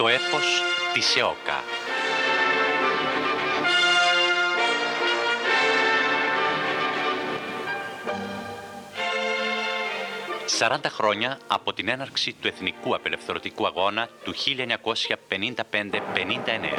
Το έπος της ΕΟΚΑ. «40 χρόνια από την έναρξη του Εθνικού Απελευθερωτικού Αγώνα του 1955-59.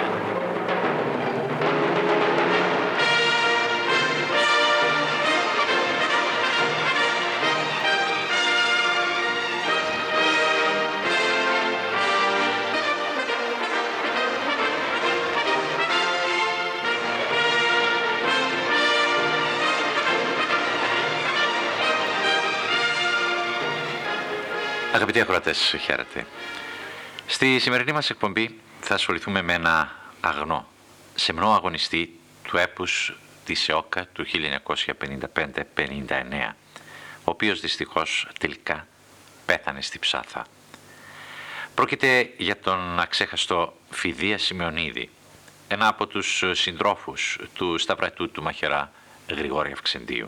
Αγαπητοί ακροατές, χαίρετε. Στη σημερινή μας εκπομπή θα ασχοληθούμε με ένα αγνό, σεμνό αγωνιστή του έπους της ΕΟΚΑ του 1955-59, ο οποίος δυστυχώς τελικά πέθανε στη Ψάθα. Πρόκειται για τον αξέχαστο Φιδία Σημεωνίδη, ένα από τους συντρόφους του σταυρατού του μαχαιρά Γρηγόρη Αυξεντίου.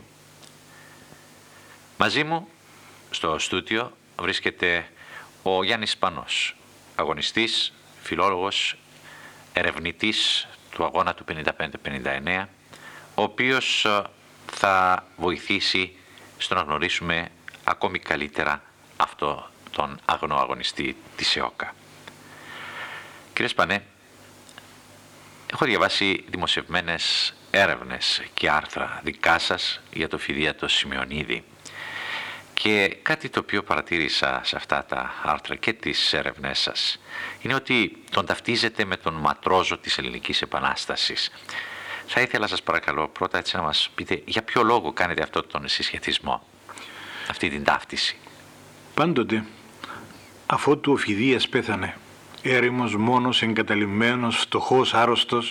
Μαζί μου στο στούντιο βρίσκεται ο Γιάννης Σπανός, αγωνιστής, φιλόλογος, ερευνητής του αγώνα του 55-59, ο οποίος θα βοηθήσει στο να γνωρίσουμε ακόμη καλύτερα αυτό τον αγνό αγωνιστή της ΕΟΚΑ. Κύριε Σπανέ, έχω διαβάσει δημοσιευμένες έρευνες και άρθρα δικά σας για το Φιδία το Σημεωνίδη. Και κάτι το οποίο παρατήρησα σε αυτά τα άρθρα και τις έρευνές σας είναι ότι τον ταυτίζετε με τον ματρόζο της Ελληνικής Επανάστασης. Θα ήθελα σας παρακαλώ πρώτα έτσι να μας πείτε για ποιο λόγο κάνετε αυτό τον συσχετισμό, αυτή την ταύτιση. Πάντοτε, αφότου ο Φιδίας πέθανε, έρημος, μόνος, εγκαταλειμμένος, φτωχός, άρρωστος,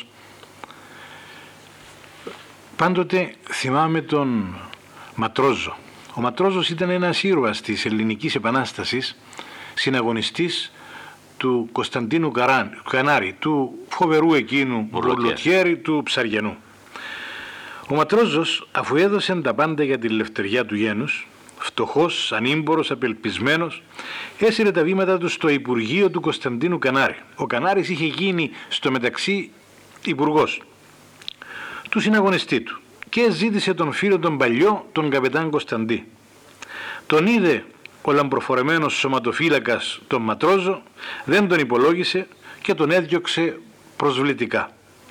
πάντοτε θυμάμαι τον Ματρόζο. Ο Ματρόζος ήταν ένας ήρωας της Ελληνικής Επανάστασης, συναγωνιστής του Κωνσταντίνου Κανάρη, του φοβερού εκείνου Μπουρλοτιέρη του Ψαριανού. Ο Ματρόζος, αφού έδωσε τα πάντα για την ελευθεριά του γένους, φτωχός, ανήμπορος, απελπισμένος, έσυρε τα βήματα του στο Υπουργείο του Κωνσταντίνου Κανάρη. Ο Κανάρης είχε γίνει στο μεταξύ υπουργός του συναγωνιστή του και ζήτησε τον φίλο τον παλιό, τον καπετάν Κωνσταντή. Τον είδε ο λαμπροφορεμένος σωματοφύλακας τον Ματρόζο, δεν τον υπολόγισε και τον έδιωξε προσβλητικά.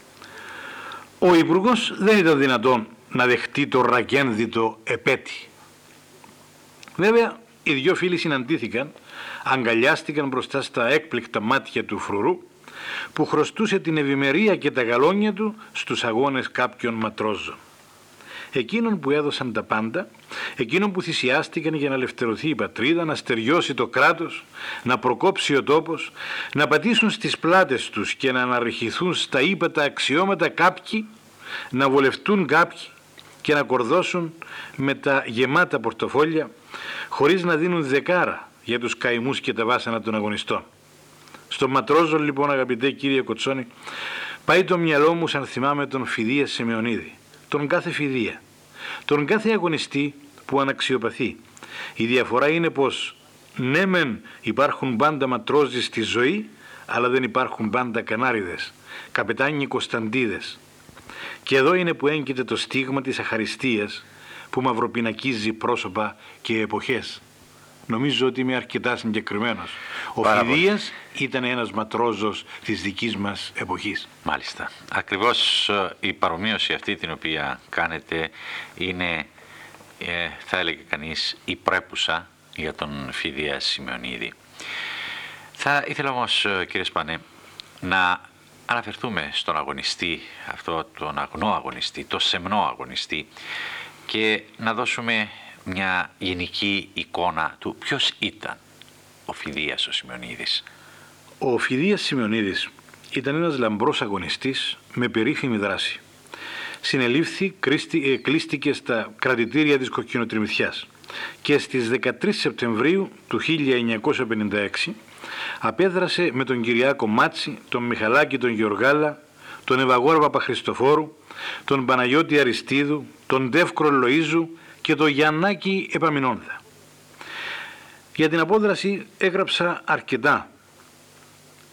Ο υπουργός δεν ήταν δυνατόν να δεχτεί το ρακένδυτο επέτη. Βέβαια, οι δυο φίλοι συναντήθηκαν, αγκαλιάστηκαν μπροστά στα έκπληκτα μάτια του φρουρού, που χρωστούσε την ευημερία και τα γαλόνια του στους αγώνες κάποιον Ματρόζο. Εκείνων που έδωσαν τα πάντα, εκείνων που θυσιάστηκαν για να ελευθερωθεί η πατρίδα, να στεριώσει το κράτος, να προκόψει ο τόπος, να πατήσουν στις πλάτες τους και να αναρριχηθούν στα ύπατα αξιώματα κάποιοι, να βολευτούν κάποιοι και να κορδώσουν με τα γεμάτα πορτοφόλια, χωρίς να δίνουν δεκάρα για τους καημούς και τα βάσανα των αγωνιστών. Στον Ματρόζο λοιπόν, αγαπητέ κύριε Κοτσόνη, πάει το μυαλό μου σαν θυμάμαι τον Φιδία Σημεωνίδη, τον κάθε Φιδία, τον κάθε αγωνιστή που αναξιοπαθεί. Η διαφορά είναι πως ναι μεν υπάρχουν πάντα ματρόζοι στη ζωή, αλλά δεν υπάρχουν πάντα κανάριδες, καπετάνιοι Κωνσταντίδες. Και εδώ είναι που έγκυται το στίγμα της αχαριστίας που μαυροπινακίζει πρόσωπα και εποχές. Νομίζω ότι είμαι αρκετά συγκεκριμένος. Ο Φιδίας ήταν ένας ματρόζος της δικής μας εποχής. Μάλιστα. Ακριβώς η παρομοίωση αυτή την οποία κάνετε είναι, θα έλεγε κανείς, η πρέπουσα για τον Φιδία Σημεωνίδη. Θα ήθελα όμως, κύριε Σπανέ, να αναφερθούμε στον αγωνιστή, αυτό τον αγνό αγωνιστή, το σεμνό αγωνιστή, και να δώσουμε μια γενική εικόνα του ποιος ήταν ο Φιδίας ο Σημεωνίδης. Ο Φιδίας Σημεωνίδης ήταν ένας λαμπρός αγωνιστής με περίφημη δράση. Συνελήφθη, κλείστηκε στα κρατητήρια της Κοκκινοτριμηθιάς και στις 13 Σεπτεμβρίου του 1956 απέδρασε με τον Κυριάκο Μάτση, τον Μιχαλάκη τον Γεωργάλα, τον Ευαγόρα Παπαχριστοφόρου, τον Παναγιώτη Αριστίδου, τον Τεύκρο Λοΐζου και τον Γιαννάκη Επαμινόνδα. Για την απόδραση έγραψα αρκετά.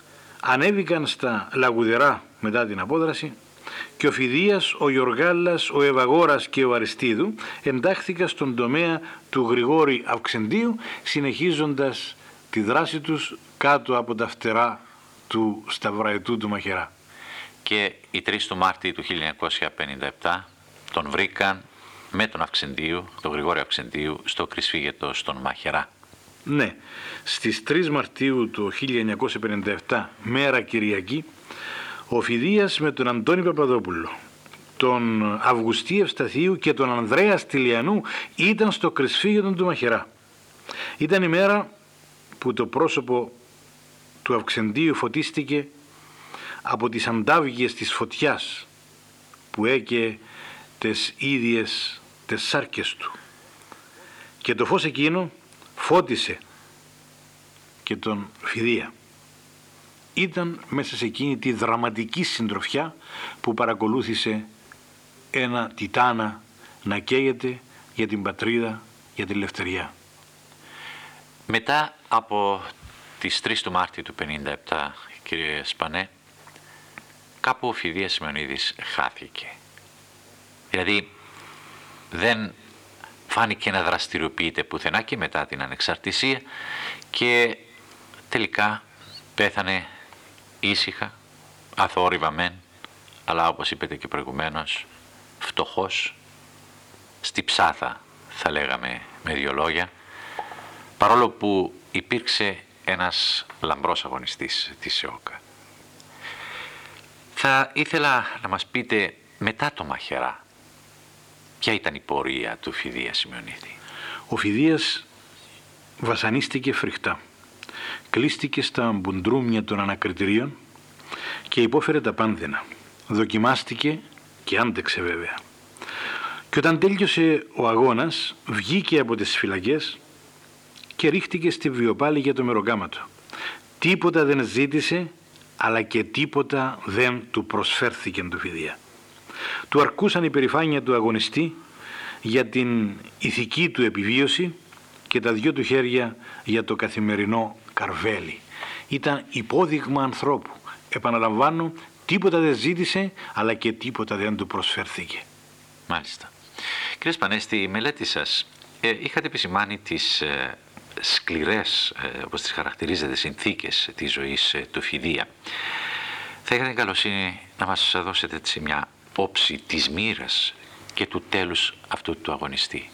ανέβηκαν στα Λαγουδερά μετά την απόδραση και ο Φιδίας, ο Γιοργάλας, ο Ευαγόρας και ο Αριστίδου εντάχθηκαν στον τομέα του Γρηγόρη Αυξεντίου, συνεχίζοντας τη δράση τους κάτω από τα φτερά του Σταυραετού του Μαχαιρά. Και οι 3 του Μάρτη του 1957 τον βρήκαν με τον Αυξεντίου, τον Γρηγόρη Αυξεντίου, στο Κρυσφύγετο στον Μαχαιρά. Ναι, στις 3 Μαρτίου του 1957, μέρα Κυριακή, ο Φιδίας με τον Αντώνη Παπαδόπουλο, τον Αυγουστή Ευσταθίου και τον Ανδρέα Στυλιανού ήταν στο Κρυσφύγετο του Μαχαιρά. Ήταν η μέρα που το πρόσωπο του Αυξεντίου φωτίστηκε από τις αντάβγειες της φωτιάς που έκαιε τις ίδιες τις σάρκες του, και το φως εκείνο φώτισε και τον Φιδία. Ήταν μέσα σε εκείνη τη δραματική συντροφιά που παρακολούθησε ένα τιτάνα να καίγεται για την πατρίδα, για την ελευθερία. Μετά από τις 3 του Μάρτη του 1957, κύριε Σπανέ, κάπου ο Φιδίας Σημεωνίδης χάθηκε. Δηλαδή δεν φάνηκε να δραστηριοποιείται πουθενά και μετά την ανεξαρτησία και τελικά πέθανε ήσυχα, αθόρυβα μεν, αλλά όπως είπετε και προηγουμένως, φτωχός, στη ψάθα θα λέγαμε με 2 λόγια, παρόλο που υπήρξε ένας λαμπρός αγωνιστής της ΕΟΚΑ. Θα ήθελα να μας πείτε μετά το Μαχαιρά, ποια ήταν η πορεία του Φιδία Σημεωνίδη. Ο Φιδίας βασανίστηκε φρικτά. Κλείστηκε στα μπουντρούμια των ανακριτηρίων και υπόφερε τα πάνδυνα. Δοκιμάστηκε και άντεξε βέβαια. Και όταν τέλειωσε ο αγώνας, βγήκε από τις φυλακές και ρίχτηκε στη βιοπάλη για το μεροκάματο. Τίποτα δεν ζήτησε, αλλά και τίποτα δεν του προσφέρθηκε του Φιδία. Του αρκούσαν η περηφάνεια του αγωνιστή για την ηθική του επιβίωση και τα 2 του χέρια για το καθημερινό καρβέλι. Ήταν υπόδειγμα ανθρώπου. Επαναλαμβάνω, τίποτα δεν ζήτησε, αλλά και τίποτα δεν του προσφέρθηκε. Μάλιστα. Κύριε Σπανέ, στη μελέτη σας είχατε επισημάνει τις σκληρές, όπως τις χαρακτηρίζετε, συνθήκες της ζωής του Φιδία. Θα είχατε την καλοσύνη να μας δώσετε έτσι μια όψη της μοίρας και του τέλους αυτού του αγωνιστή.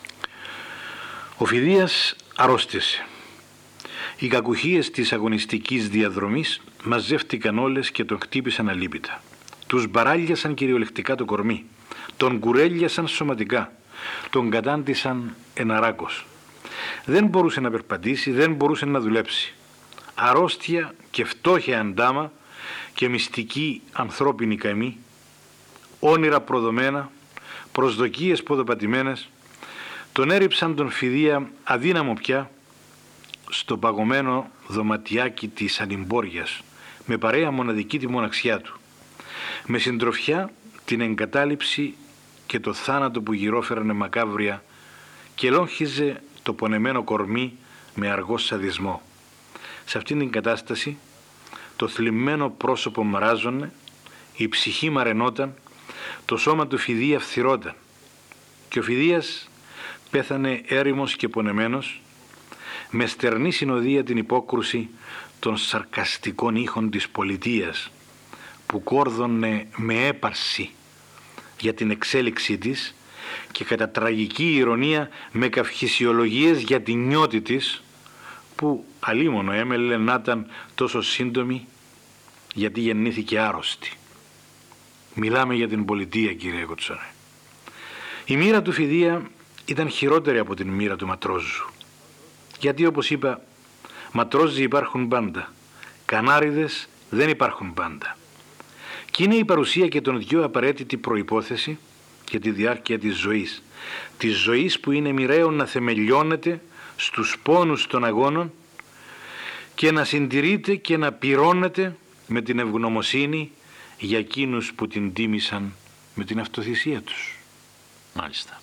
Ο Φιδίας αρρώστησε. Οι κακουχίες της αγωνιστικής διαδρομής μαζεύτηκαν όλες και τον χτύπησαν αλίπητα. Τους μπαράλιασαν κυριολεκτικά το κορμί, τον κουρέλιασαν σωματικά, τον κατάντησαν εναράκος. Δεν μπορούσε να περπατήσει, δεν μπορούσε να δουλέψει. Αρρώστια και φτώχεια αντάμα και μυστική ανθρώπινη καημή, όνειρα προδομένα, προσδοκίες ποδοπατημένες, τον έριψαν τον Φιδία αδύναμο πια στο παγωμένο δωματιάκι της ανυμπόριας, με παρέα μοναδική τη μοναξιά του, με συντροφιά την εγκατάλειψη και το θάνατο που γυρόφερνε μακάβρια και λόγχιζε το πονεμένο κορμί με αργό σαδισμό. Σε αυτήν την κατάσταση το θλιμμένο πρόσωπο μαράζωνε, η ψυχή μαρενόταν, το σώμα του Φιδία φθυρώταν και ο Φιδίας πέθανε έρημος και πονεμένος, με στερνή συνοδεία την υπόκρουση των σαρκαστικών ήχων της πολιτείας που κόρδωνε με έπαρση για την εξέλιξή της και κατά τραγική ηρωνία με καυχησιολογίες για την νιώτη της, που αλίμονο έμελε να ήταν τόσο σύντομη γιατί γεννήθηκε άρρωστη. Μιλάμε για την πολιτεία, κύριε Κοτσόνε. Η μοίρα του Φιδία ήταν χειρότερη από την μοίρα του Ματρόζου. Γιατί, όπως είπα, ματρόζοι υπάρχουν πάντα, κανάριδες δεν υπάρχουν πάντα. Και είναι η παρουσία και των 2 απαραίτητη προϋπόθεση για τη διάρκεια της ζωής. Της ζωής που είναι μοιραίο να θεμελιώνεται στους πόνους των αγώνων και να συντηρείται και να πυρώνεται με την ευγνωμοσύνη για εκείνους που την τίμησαν με την αυτοθυσία τους. Μάλιστα.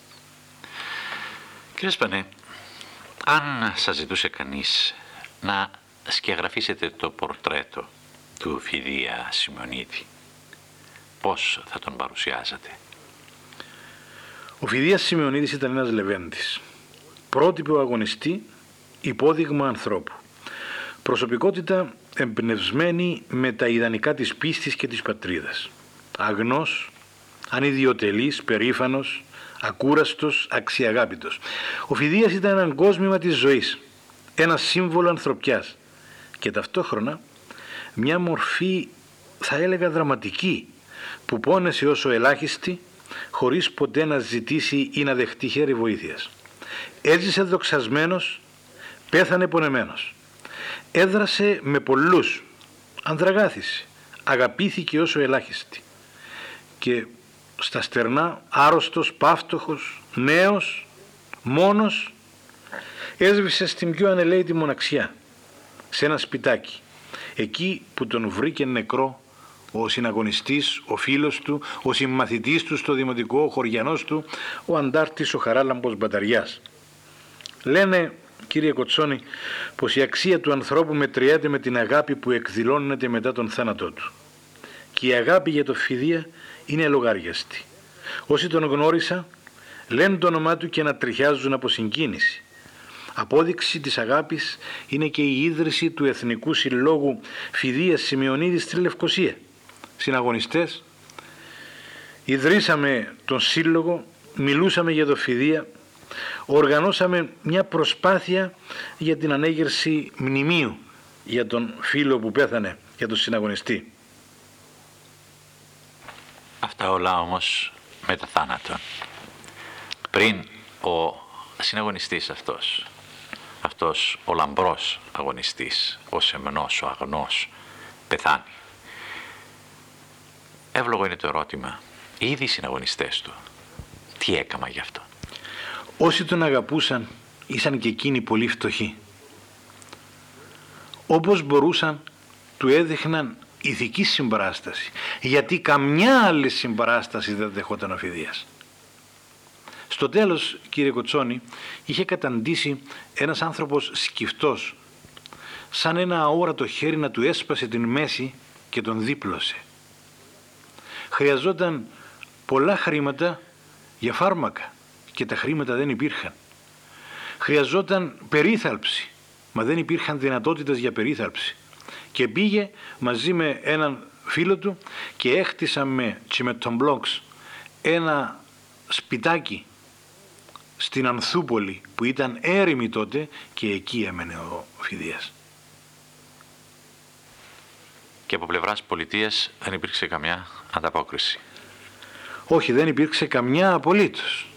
Κύριε Σπανέ, αν σας ζητούσε κανείς να σκιαγραφίσετε το πορτρέτο του Φιδία Σημεωνίδη? Πώς θα τον παρουσιάζατε? Ο Φιδίας Σημεωνίδης ήταν ένας λεβέντης. Πρότυπο αγωνιστή, υπόδειγμα ανθρώπου. Προσωπικότητα εμπνευσμένη με τα ιδανικά της πίστης και της πατρίδας. Αγνός, ανιδιοτελής, περήφανος, ακούραστος, αξιαγάπητος. Ο Φιδίας ήταν ένα κόσμημα της ζωής, ένα σύμβολο ανθρωπιάς και ταυτόχρονα μια μορφή, θα έλεγα, δραματική, που πόνεσε όσο ελάχιστη, χωρίς ποτέ να ζητήσει ή να δεχτεί χέρι βοήθειας. Έζησε δοξασμένος, πέθανε πονεμένος. Έδρασε με πολλούς, ανδραγάθησε, αγαπήθηκε όσο ελάχιστη. Και στα στερνά, άρρωστος, πάυτοχος, νέος, μόνος, έσβησε στην πιο ανελαίτη μοναξιά, σε ένα σπιτάκι, εκεί που τον βρήκε νεκρό ο συναγωνιστής, ο φίλος του, ο συμμαθητής του στο δημοτικό, ο χωριανός του, ο αντάρτης, ο Χαράλαμπος Μπαταριάς. Λένε, κύριε Κοτσόνη, πως η αξία του ανθρώπου μετριάται με την αγάπη που εκδηλώνεται μετά τον θάνατό του. Και η αγάπη για το Φιδία είναι αλογάριαστη. Όσοι τον γνώρισαν, λένε το όνομά του και να τριχιάζουν από συγκίνηση. Απόδειξη της αγάπης είναι και η ίδρυση του Εθνικού Συλλόγου Φιδίας Σημεωνίδη στη Λευκοσία. Συναγωνιστές, ιδρύσαμε τον σύλλογο, μιλούσαμε για το Φιδία, οργανώσαμε μια προσπάθεια για την ανέγερση μνημείου για τον φίλο που πέθανε, για τον συναγωνιστή. Αυτά όλα όμως μετά θάνατον. Πριν ο συναγωνιστής αυτός ο λαμπρός αγωνιστής, ο σεμνός, ο αγνός, πεθάνει. Εύλογο είναι το ερώτημα, ήδη οι συναγωνιστές του, τι έκαμα γι' αυτό? Όσοι τον αγαπούσαν ήσαν και εκείνοι πολύ φτωχοί. Όπως μπορούσαν του έδειχναν ηθική συμπαράσταση, γιατί καμιά άλλη συμπαράσταση δεν δεχόταν ο Φιδίας. Στο τέλος, κύριε Κοτσόνη, είχε καταντήσει ένας άνθρωπος σκυφτός, σαν ένα αόρατο χέρι να του έσπασε την μέση και τον δίπλωσε. Χρειαζόταν πολλά χρήματα για φάρμακα και τα χρήματα δεν υπήρχαν. Χρειαζόταν περίθαλψη, μα δεν υπήρχαν δυνατότητες για περίθαλψη. Και πήγε μαζί με έναν φίλο του και έχτισαν με τσιμετομπλόξ ένα σπιτάκι στην Ανθούπολη που ήταν έρημη τότε και εκεί έμενε ο Φιδίας. Και από πλευράς πολιτείας δεν υπήρξε καμιά ανταπόκριση? Όχι, δεν υπήρξε καμιά απολύτως.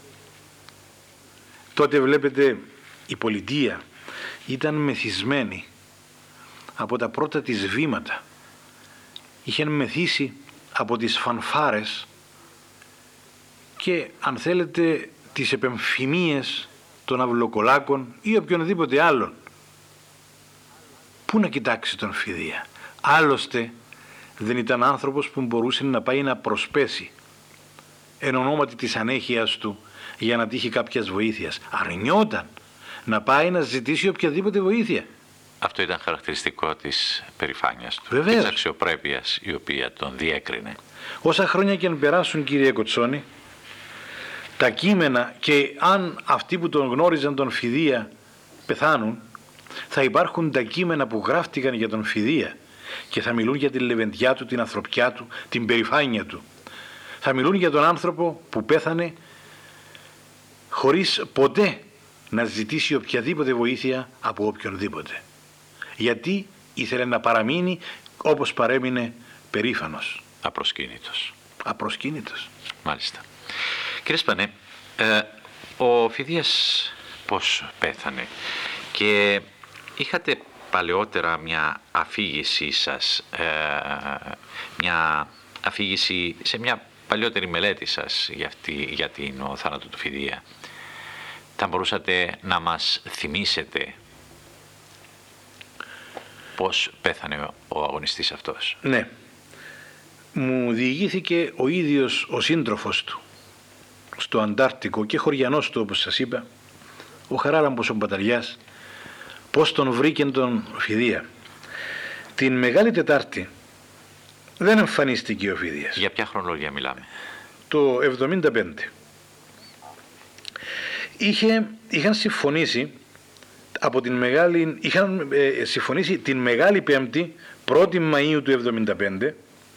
Τότε βλέπετε η πολιτεία ήταν μεθυσμένη από τα πρώτα της βήματα. Είχε μεθύσει από τις φανφάρες και αν θέλετε τις επεμφημίες των αυλοκολάκων ή οποιονδήποτε άλλον. Πού να κοιτάξει τον Φιδία? Άλλωστε δεν ήταν άνθρωπος που μπορούσε να πάει να προσπέσει εν ονόματι της ανέχειας του για να τύχει κάποιας βοήθειας. Αρνιόταν να πάει να ζητήσει οποιαδήποτε βοήθεια. Αυτό ήταν χαρακτηριστικό της περηφάνειας του. Βεβαίως. Και της αξιοπρέπειας η οποία τον διέκρινε. Όσα χρόνια και αν περάσουν, κύριε Κοτσόνη, τα κείμενα, και αν αυτοί που τον γνώριζαν τον Φιδία πεθάνουν, θα υπάρχουν τα κείμενα που γράφτηκαν για τον Φιδία και θα μιλούν για την λεβεντιά του, την ανθρωπιά του, την περηφάνεια του. Θα μιλούν για τον άνθρωπο που πέθανε χωρίς ποτέ να ζητήσει οποιαδήποτε βοήθεια από οποιονδήποτε. Γιατί ήθελε να παραμείνει όπως παρέμεινε, περήφανος. Απροσκύνητος. Απροσκύνητος. Μάλιστα. Κύριε Σπανέ, ο Φιδίας πώς πέθανε? Και είχατε παλαιότερα μια αφήγησή σας, μια αφήγηση σε μια παλιότερη μελέτη σας για την θάνατο του Φιδία. Θα μπορούσατε να μας θυμίσετε πώς πέθανε ο αγωνιστής αυτός? Ναι. Μου διηγήθηκε ο ίδιος ο σύντροφος του στο Αντάρτικο και χωριανός του, όπως σας είπα, ο Χαράλαμπος ο Μπαταριάς, πώς τον βρήκε τον Φιδία. Την Μεγάλη Τετάρτη δεν εμφανίστηκε ο Φιδίας. Για ποια χρονολογία μιλάμε? Το 75. Είχαν συμφωνήσει συμφωνήσει την Μεγάλη Πέμπτη, 1η Μαΐου του 75,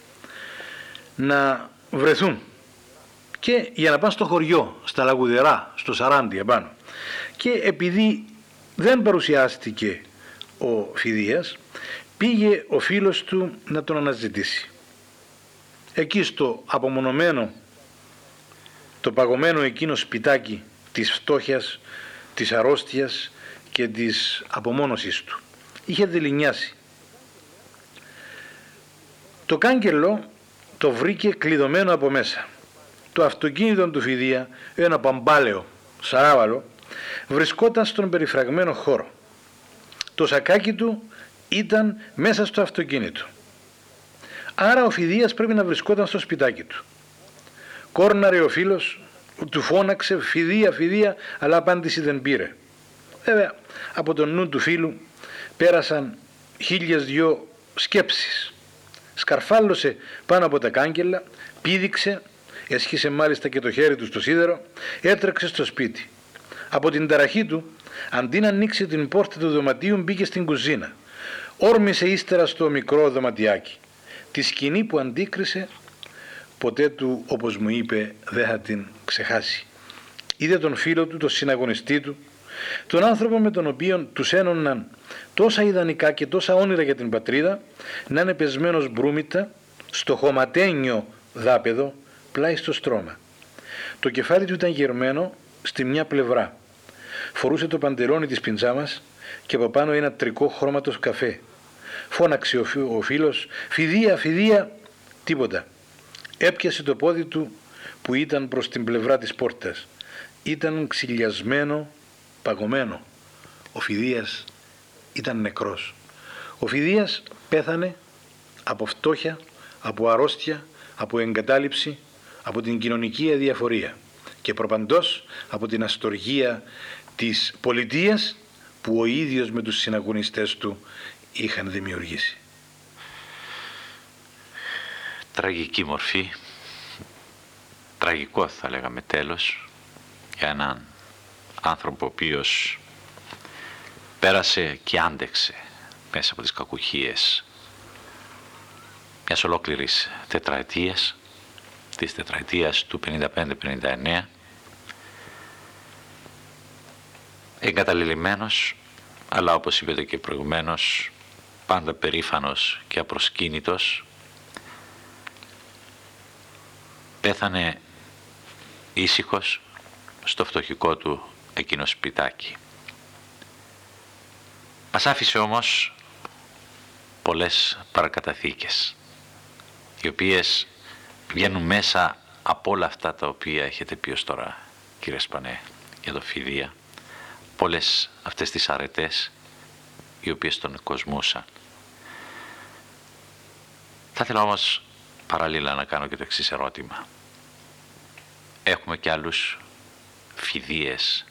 να βρεθούν και για να πάνε στο χωριό, στα Λαγουδερά, στο Σαράντι επάνω. Και επειδή δεν παρουσιάστηκε ο Φιδίας, πήγε ο φίλος του να τον αναζητήσει. Εκεί στο απομονωμένο, το παγωμένο εκείνο σπιτάκι της φτώχειας, της αρρώστιας και της απομόνωσης του. Είχε δηληνιάσει. Το κάγκελο το βρήκε κλειδωμένο από μέσα. Το αυτοκίνητο του Φιδία, ένα παμπάλαιο σαράβαλο, βρισκόταν στον περιφραγμένο χώρο. Το σακάκι του ήταν μέσα στο αυτοκίνητο. Άρα ο Φιδίας πρέπει να βρισκόταν στο σπιτάκι του. Κόρναρε ο φίλος, του φώναξε «Φιδία, Φιδία», αλλά απάντηση δεν πήρε. Βέβαια, από τον νου του φίλου πέρασαν 1002 σκέψεις. Σκαρφάλωσε πάνω από τα κάγκελα, πήδηξε, έσχισε μάλιστα και το χέρι του στο σίδερο, έτρεξε στο σπίτι. Από την ταραχή του, αντί να ανοίξει την πόρτα του δωματίου, μπήκε στην κουζίνα. Όρμησε ύστερα στο μικρό δωματιάκι. Τη σκηνή που αντίκρισε, ποτέ του, όπως μου είπε, δεν θα την ξεχάσει. Είδε τον φίλο του, τον συναγωνιστή του, τον άνθρωπο με τον οποίο τους ένωναν τόσα ιδανικά και τόσα όνειρα για την πατρίδα, να είναι πεσμένος μπρούμητα στο χωματένιο δάπεδο πλάι στο στρώμα. Το κεφάλι του ήταν γερμένο στη μια πλευρά. Φορούσε το παντελόνι της πιτζάμας και από πάνω ένα τρικό χρώματος καφέ. Φώναξε ο φίλος «Φιδία, Φιδία», τίποτα. Έπιασε το πόδι του που ήταν προς την πλευρά της πόρτας. Ήταν ξυλιασμένο, παγωμένο. Ο Φιδίας ήταν νεκρός. Ο Φιδίας πέθανε από φτώχεια, από αρρώστια, από εγκατάλειψη, από την κοινωνική αδιαφορία και προπαντός από την αστοργία της πολιτείας που ο ίδιος με τους συναγωνιστές του είχαν δημιουργήσει. Τραγική μορφή, τραγικό θα λέγαμε τέλος, για έναν άνθρωπο ο οποίος πέρασε και άντεξε μέσα από τις κακουχίες μιας ολόκληρης τετραετίας, της τετραετίας του 55-59, εγκαταλελειμμένος, αλλά όπως είπατε και προηγουμένως, πάντα περήφανος και απροσκύνητος, πέθανε ήσυχος στο φτωχικό του εκείνο σπιτάκι. Μας άφησε όμως πολλές παρακαταθήκες, οι οποίες βγαίνουν μέσα από όλα αυτά τα οποία έχετε πει ως τώρα, κύριε Σπανέ, για το Φιδία, πολλές αυτές τις αρετές οι οποίες τον κοσμούσαν. Θα ήθελα όμως παραλλήλα να κάνω και το εξής ερώτημα. Έχουμε και άλλους Φιδίες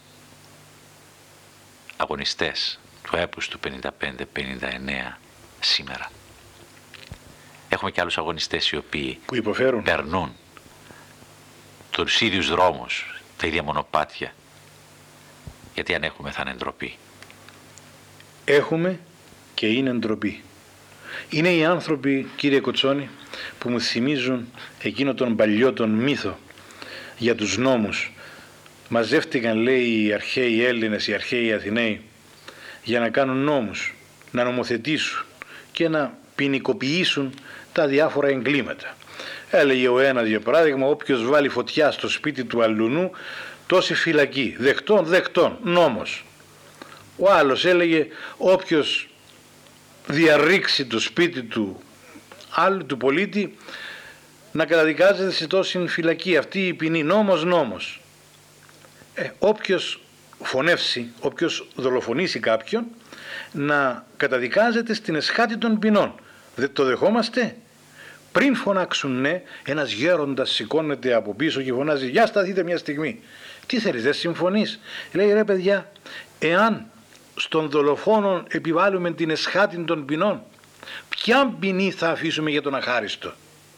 αγωνιστές του έπους του 55-59 σήμερα. Έχουμε και άλλους αγωνιστές οι οποίοι που υποφέρουν, περνούν τους ίδιους δρόμους, τα ίδια μονοπάτια. Γιατί αν έχουμε θα είναι ντροπή. Έχουμε και είναι ντροπή. Είναι οι άνθρωποι, κύριε Κοτσόνη, που μου θυμίζουν εκείνο τον παλιό τον μύθο για τους νόμους. Μαζεύτηκαν, λέει, οι αρχαίοι Έλληνες, οι αρχαίοι Αθηναίοι, για να κάνουν νόμους, να νομοθετήσουν και να ποινικοποιήσουν τα διάφορα εγκλήματα. Έλεγε ο ένας, για παράδειγμα, όποιος βάλει φωτιά στο σπίτι του αλουνού, τόση φυλακή, δεκτών, νόμος. Ο άλλος έλεγε, όποιος διαρρήξει το σπίτι του άλλου, του πολίτη, να καταδικάζεται σε τόση φυλακή. Αυτή η ποινή, νόμος. Όποιος φωνεύσει, όποιος δολοφονήσει κάποιον, να καταδικάζεται στην εσχάτη των ποινών. Δεν το δεχόμαστε? Πριν φωνάξουν ναι, ένας γέροντας σηκώνεται από πίσω και φωνάζει «Για σταθείτε μια στιγμή». Τι θέλεις, δεν συμφωνείς? Λέει «Ρε παιδιά, εάν στον δολοφόνο επιβάλλουμε την εσχάτη των ποινών, ποια ποινή θα αφήσουμε για τον αχάριστο?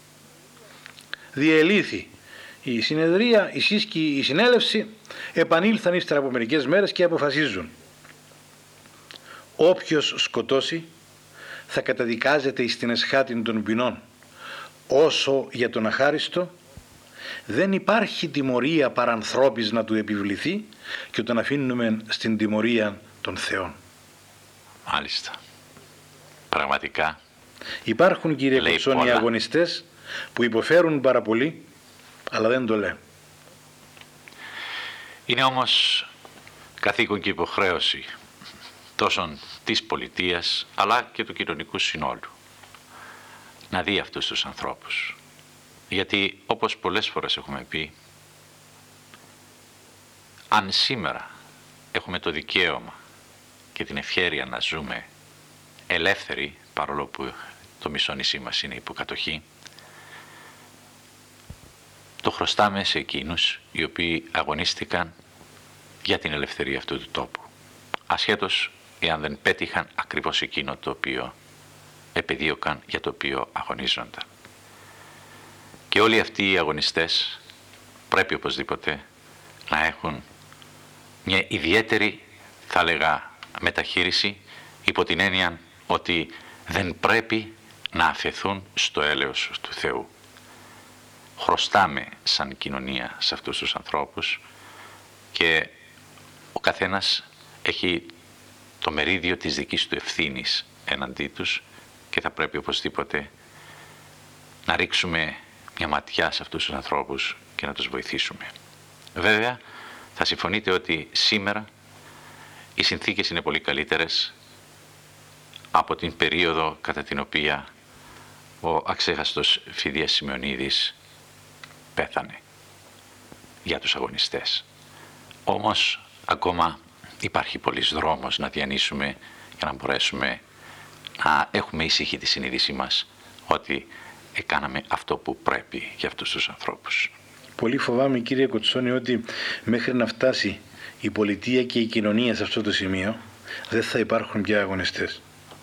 Διελήθη η συνεδρία, η σύσκη, η συνέλευση, επανήλθαν ύστερα από μερικές μέρες και αποφασίζουν. Όποιος σκοτώσει θα καταδικάζεται εις την εσχάτην των ποινών. Όσο για τον αχάριστο δεν υπάρχει τιμωρία παρανθρώπης να του επιβληθεί και τον αφήνουμε στην τιμωρία των θεών. Μάλιστα. Πραγματικά. Υπάρχουν, κύριε Κοτσόνη, αγωνιστές που υποφέρουν πάρα πολύ, αλλά δεν το λένε. Είναι όμως καθήκον και υποχρέωση τόσο της πολιτείας αλλά και του κοινωνικού συνόλου να δει αυτούς τους ανθρώπους. Γιατί όπως πολλές φορές έχουμε πει, αν σήμερα έχουμε το δικαίωμα και την ευχέρεια να ζούμε ελεύθεροι, παρόλο που το μισό νησί μας είναι υποκατοχή, το χρωστάμε σε εκείνους οι οποίοι αγωνίστηκαν για την ελευθερία αυτού του τόπου, ασχέτως εάν δεν πέτυχαν ακριβώς εκείνο το οποίο επεδίωκαν, για το οποίο αγωνίζονταν. Και όλοι αυτοί οι αγωνιστές πρέπει οπωσδήποτε να έχουν μια ιδιαίτερη, θα λέγα, μεταχείριση, υπό την έννοια ότι δεν πρέπει να αφαιθούν στο έλεος του Θεού. Χρωστάμε σαν κοινωνία σε αυτούς τους ανθρώπους και ο καθένας έχει το μερίδιο της δικής του ευθύνης εναντί τους και θα πρέπει οπωσδήποτε να ρίξουμε μια ματιά σε αυτούς τους ανθρώπους και να τους βοηθήσουμε. Βέβαια, θα συμφωνείτε ότι σήμερα οι συνθήκες είναι πολύ καλύτερες από την περίοδο κατά την οποία ο αξέχαστος Φιδίας Σημεωνίδης πέθανε για τους αγωνιστές. Όμως ακόμα υπάρχει πολύς δρόμος να διανύσουμε για να μπορέσουμε να έχουμε ήσυχη τη συνείδησή μας ότι έκαναμε αυτό που πρέπει για αυτούς τους ανθρώπους. Πολύ φοβάμαι, κύριε Κοτσόνη, ότι μέχρι να φτάσει η πολιτεία και η κοινωνία σε αυτό το σημείο δεν θα υπάρχουν πια αγωνιστές.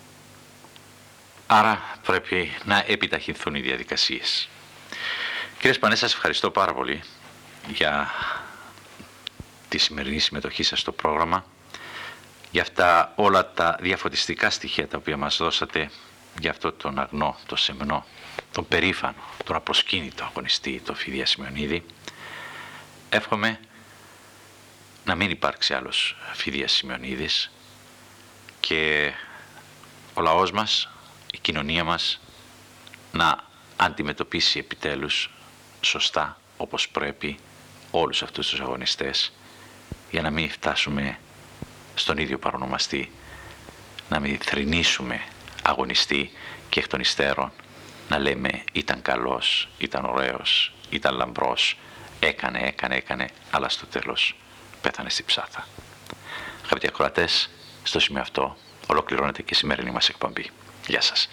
Άρα πρέπει να επιταχυνθούν οι διαδικασίες. Κύριε Σπανέ, σας ευχαριστώ πάρα πολύ για τη σημερινή συμμετοχή σας στο πρόγραμμα, για αυτά όλα τα διαφωτιστικά στοιχεία τα οποία μας δώσατε για αυτό τον αγνό, τον σεμνό, τον περήφανο, τον απροσκύνητο αγωνιστή, τον Φιδία Σημεωνίδη. Εύχομαι να μην υπάρξει άλλος Φιδίας Σημεωνίδης και ο λαός μας, η κοινωνία μας να αντιμετωπίσει επιτέλους σωστά, όπως πρέπει, όλους αυτούς τους αγωνιστές, για να μην φτάσουμε στον ίδιο παρονομαστή, να μην θρηνήσουμε αγωνιστή και εκ των υστέρων να λέμε ήταν καλός, ήταν ωραίος, ήταν λαμπρός, έκανε, αλλά στο τέλος πέθανε στη ψάθα. Αγαπητοί ακροατές, στο σημείο αυτό ολοκληρώνεται και η σημερινή μας εκπομπή. Γεια σας.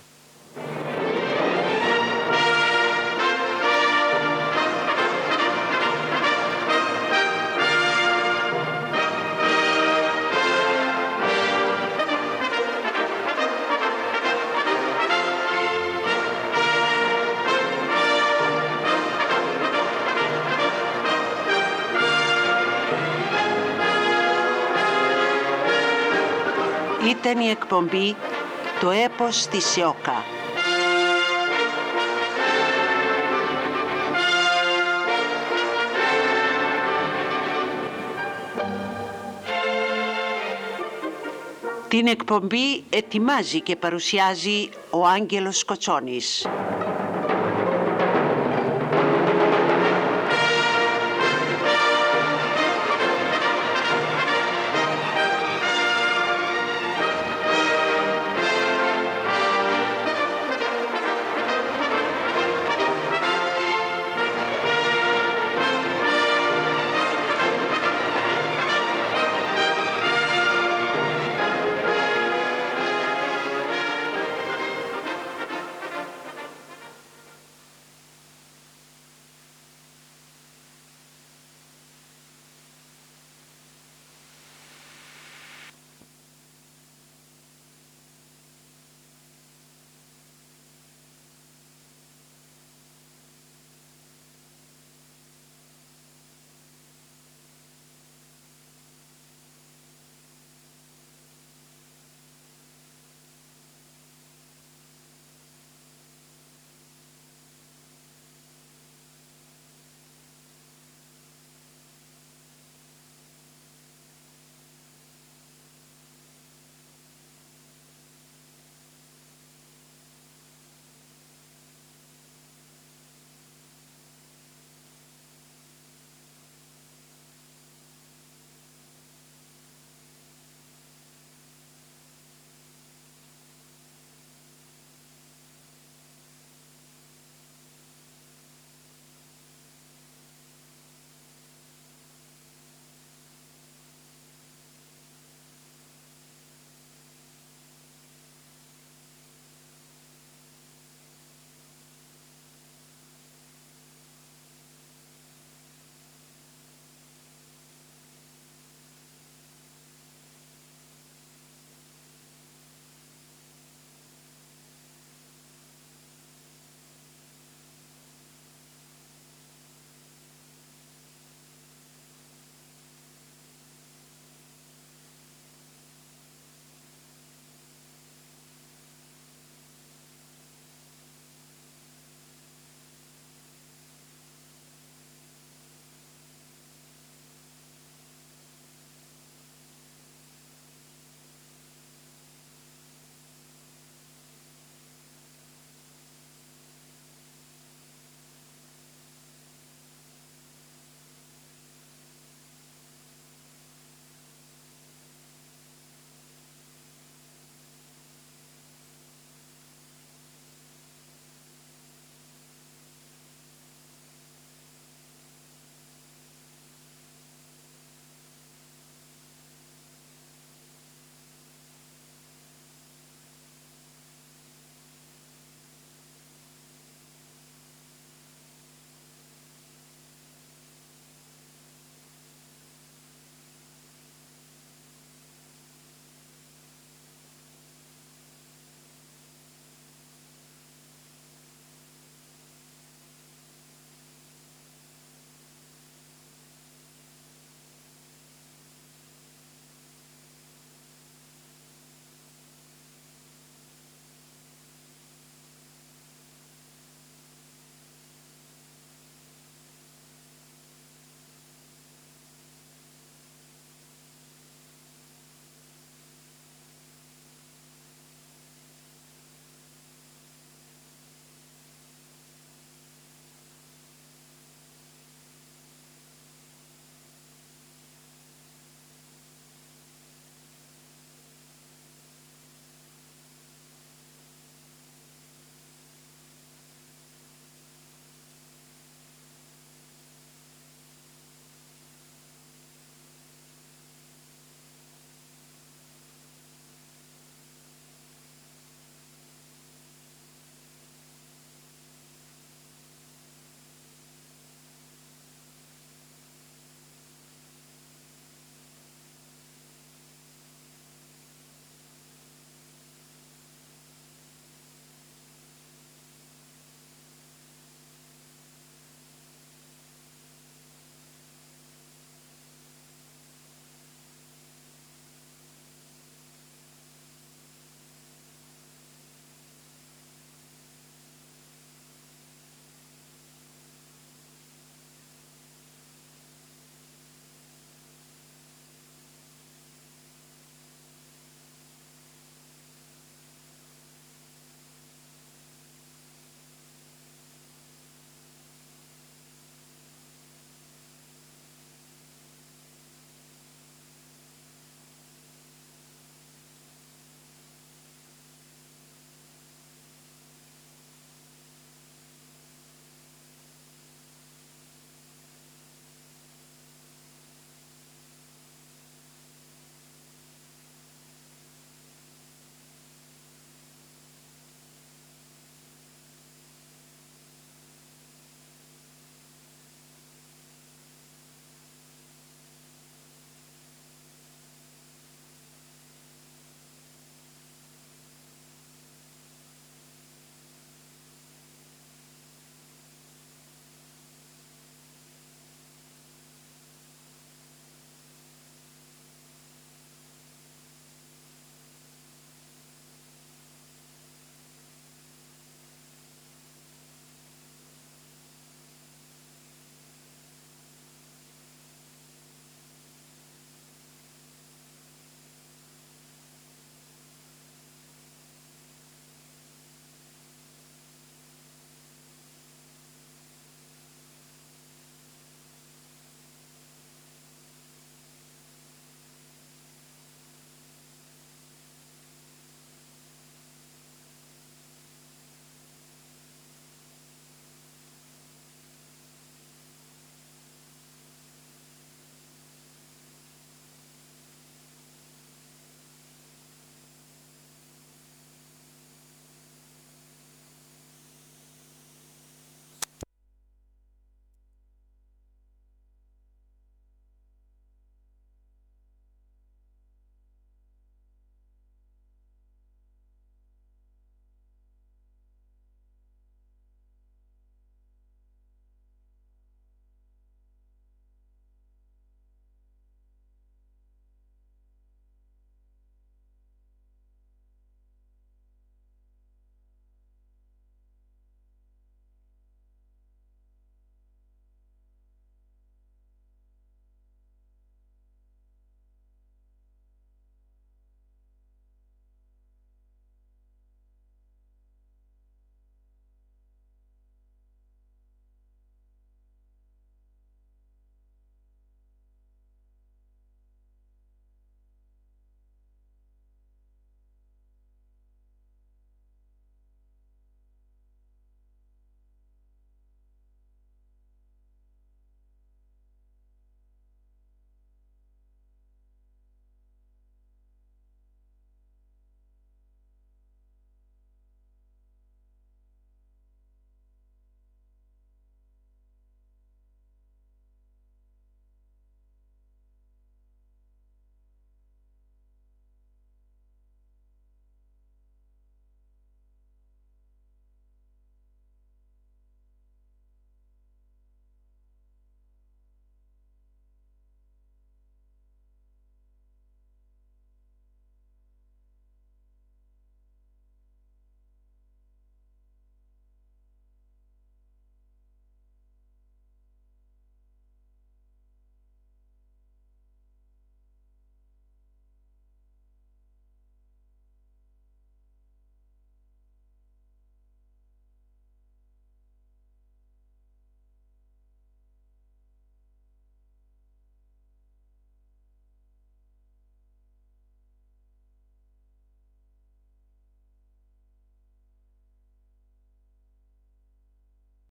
Ήταν η εκπομπή «Το έπος της Σιώκα». Την εκπομπή ετοιμάζει και παρουσιάζει ο Άγγελος Κοτσόνης.